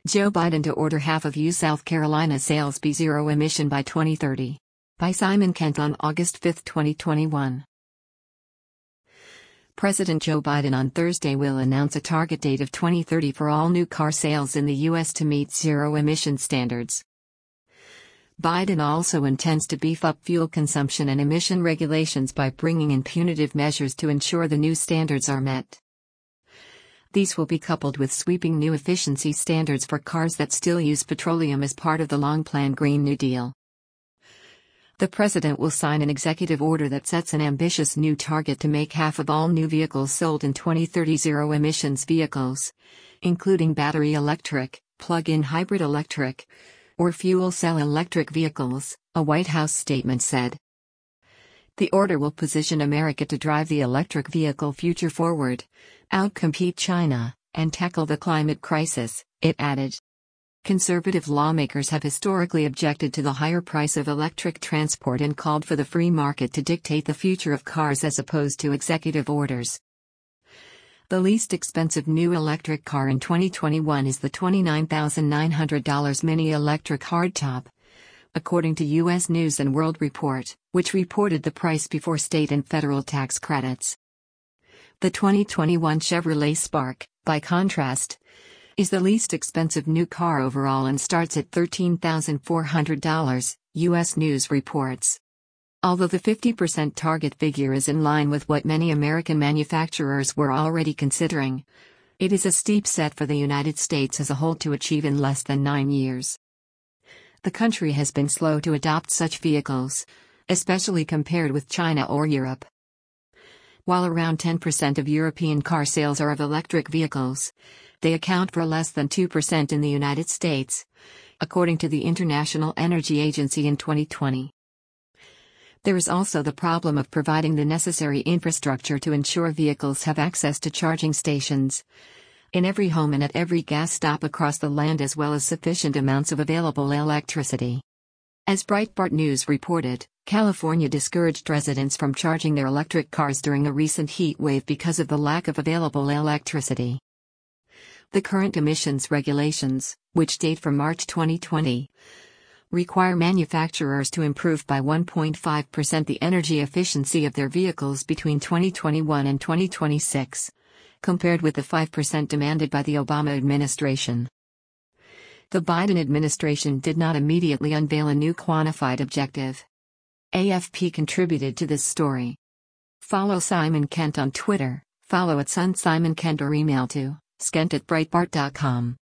Joe Biden to order half of U.S. South Carolina sales be zero emission by 2030. By Simon Kent on August 5, 2021. President Joe Biden on Thursday will announce a target date of 2030 for all new car sales in the U.S. to meet zero-emission standards. Biden also intends to beef up fuel consumption and emission regulations by bringing in punitive measures to ensure the new standards are met. These will be coupled with sweeping new efficiency standards for cars that still use petroleum as part of the long-planned Green New Deal. The president will sign an executive order that sets an ambitious new target to make half of all new vehicles sold in 2030 zero-emissions vehicles, including battery electric, plug-in hybrid electric, or fuel cell electric vehicles, a White House statement said. The order will position America to drive the electric vehicle future forward, outcompete China, and tackle the climate crisis, it added. Conservative lawmakers have historically objected to the higher price of electric transport and called for the free market to dictate the future of cars as opposed to executive orders. The least expensive new electric car in 2021 is the $29,900 Mini electric hardtop, according to U.S. News & World Report, which reported the price before state and federal tax credits. The 2021 Chevrolet Spark, by contrast, is the least expensive new car overall and starts at $13,400, U.S. News reports. Although the 50% target figure is in line with what many American manufacturers were already considering, it is a steep set for the United States as a whole to achieve in less than 9 years. The country has been slow to adopt such vehicles, especially compared with China or Europe. While around 10% of European car sales are of electric vehicles, they account for less than 2% in the United States, according to the International Energy Agency in 2020. There is also the problem of providing the necessary infrastructure to ensure vehicles have access to charging stations in every home and at every gas stop across the land, as well as sufficient amounts of available electricity. As Breitbart News reported, California discouraged residents from charging their electric cars during a recent heat wave because of the lack of available electricity. The current emissions regulations, which date from March 2020, require manufacturers to improve by 1.5% the energy efficiency of their vehicles between 2021 and 2026, compared with the 5% demanded by the Obama administration. The Biden administration did not immediately unveil a new quantified objective. AFP contributed to this story. Follow Simon Kent on Twitter, follow @SunSimonKent or email to skent@breitbart.com.